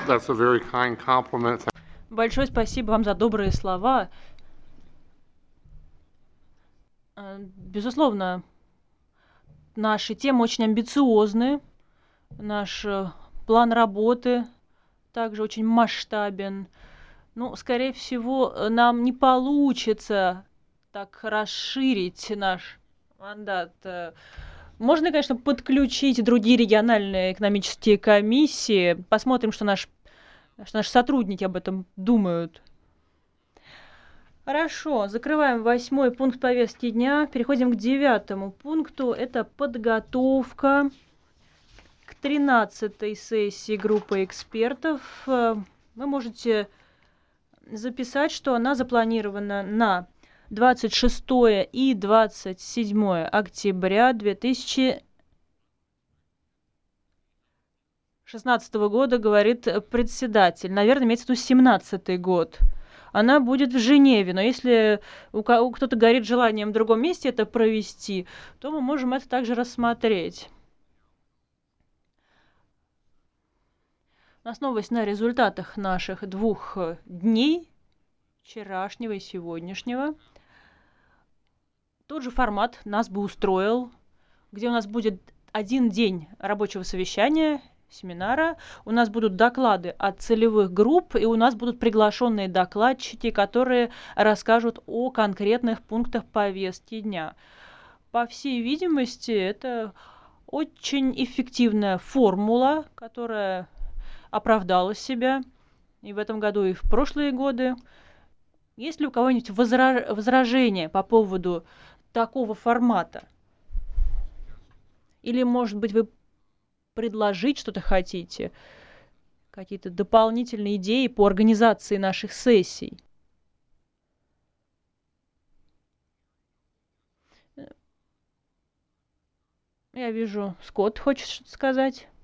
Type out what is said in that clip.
That's a very kind compliment. Большое спасибо вам за добрые слова. Безусловно, наши темы очень амбициозны, наш план работы также очень масштабен. Ну, скорее всего, нам не получится так расширить наш мандат. Можно, конечно, подключить другие региональные экономические комиссии. Посмотрим, что наши сотрудники об этом думают. Хорошо, закрываем 8-й пункт повестки дня. Переходим к 9-му пункту. Это подготовка к 13-й сессии группы экспертов. Вы можете записать, что она запланирована на 26 и 27 октября 2016 года, говорит председатель. Наверное, имеется в виду 17-й год. Она будет в Женеве, но если у кто-то горит желанием в другом месте это провести, то мы можем это также рассмотреть. Основываясь на результатах наших 2 дней, вчерашнего и сегодняшнего, тот же формат нас бы устроил, где у нас будет 1 день рабочего совещания, семинара, у нас будут доклады от целевых групп, и у нас будут приглашенные докладчики, которые расскажут о конкретных пунктах повестки дня. По всей видимости, это очень эффективная формула, которая оправдала себя и в этом году, и в прошлые годы. Есть ли у кого-нибудь возражения по поводу такого формата? Или, может быть, вы предложить что-то хотите? Какие-то дополнительные идеи по организации наших сессий? Я вижу, Скотт хочет что-то сказать.